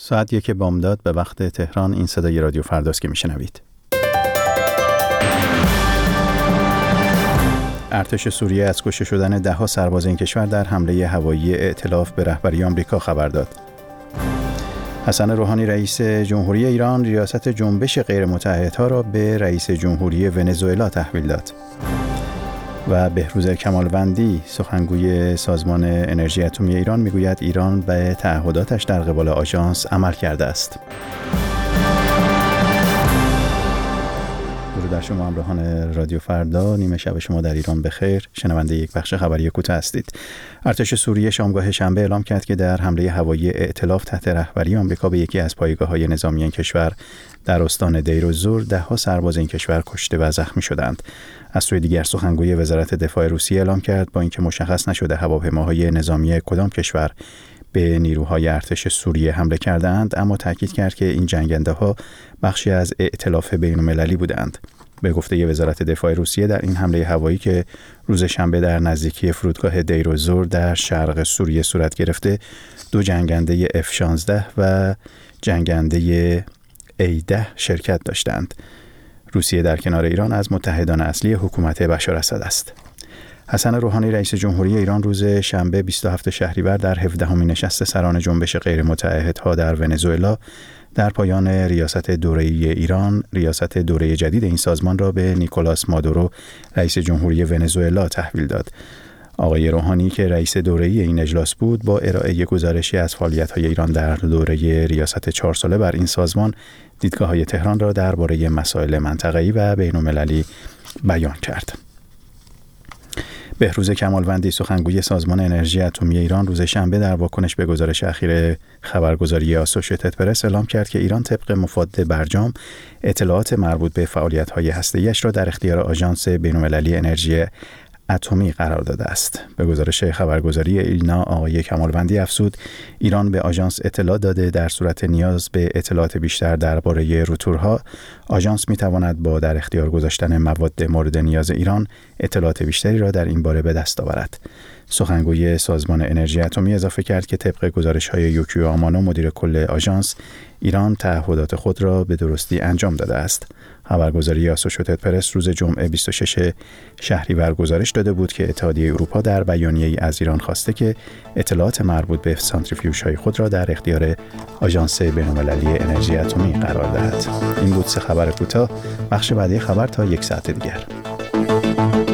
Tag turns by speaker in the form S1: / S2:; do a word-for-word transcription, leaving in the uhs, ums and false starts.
S1: ساعت یک بامداد به وقت تهران. این صدای رادیو فرداست که میشنوید. ارتش سوریه از کشته شدن ده ها سرباز این کشور در حمله هوایی ائتلاف به رهبری آمریکا خبر داد. حسن روحانی رئیس جمهوری ایران ریاست جنبش غیرمتحدها را به رئیس جمهوری ونزوئلا تحویل داد. و بهروز کمالوندی سخنگوی سازمان انرژی اتمی ایران میگوید ایران به تعهداتش در قبال آژانس عمل کرده است. درود بر شما همراهان رادیو فردا. نیمه شب شما در ایران بخیر. شنونده یک بخش خبری کوتاه هستید. ارتش سوریه شامگاه شنبه اعلام کرد که در حمله هوایی ائتلاف تحت رهبری آمریکا به یکی از پایگاه‌های نظامی این کشور در استان دیرالزور ده ها سرباز این کشور کشته و زخمی شدند. از سوی دیگر سخنگوی وزارت دفاع روسیه اعلام کرد با اینکه مشخص نشده هواپیماهای نظامی کدام کشور به نیروهای ارتش سوریه حمله کردند، اما تاکید کرد که این جنگنده‌ها بخشی از ائتلاف بین‌المللی بودند. به گفته وزارت دفاع روسیه در این حمله هوایی که روز شنبه در نزدیکی فرودگاه دیرالزور در شرق سوریه صورت گرفته، دو جنگنده اف شانزده و جنگنده ای ده شرکت داشتند. روسیه در کنار ایران از متحدان اصلی حکومت بشار اسد است. حسن روحانی رئیس جمهوری ایران روز شنبه بیست و هفتم شهریور در هفدهمین نشست سران جنبش غیرمتحدها در ونزوئلا در پایان ریاست دوره‌ای ایران ریاست دوره جدید این سازمان را به نیکولاس مادورو رئیس جمهوری ونزوئلا تحویل داد. آقای روحانی که رئیس دوره‌ای این اجلاس بود با ارائه گزارشی از فعالیت‌های ایران در دوره ریاست چهار ساله بر این سازمان دیدگاه‌های تهران را درباره مسائل منطقه‌ای و بین‌المللی بیان کرد. بهروز کمالوندی سخنگوی سازمان انرژی اتمی ایران روز شنبه در واکنش به گزارش اخیر خبرگزاری آسوشیتد پرس اعلام کرد که ایران طبق مفاد برجام اطلاعات مربوط به فعالیت‌های هسته‌ایش را در اختیار آژانس بین‌المللی انرژی اتمی قرار داده است. به گزارش خبرگزاری ایلنا آقای کمالوندی افزود ایران به آژانس اطلاع داده در صورت نیاز به اطلاعات بیشتر درباره روتورها آژانس می‌تواند با در اختیار گذاشتن مواد مورد نیاز ایران اطلاعات بیشتری را در این باره به دست آورد. سخنگوی سازمان انرژی اتمی اضافه کرد که طبق گزارش‌های یوکیو آمانو مدیر کل آژانس ایران تعهدات خود را به درستی انجام داده است. خبرگزاری آسوشیتد پرس روز جمعه بیست و ششم شهریور گزارش داده بود که اتحادیه اروپا در بیانیه‌ای از ایران خواسته که اطلاعات مربوط به سانتریفیوژهای خود را در اختیار آژانس بین‌المللی انرژی اتمی قرار دهد. این بود سه خبر کوتاه. بخش بعدی خبر تا یک ساعت دیگر.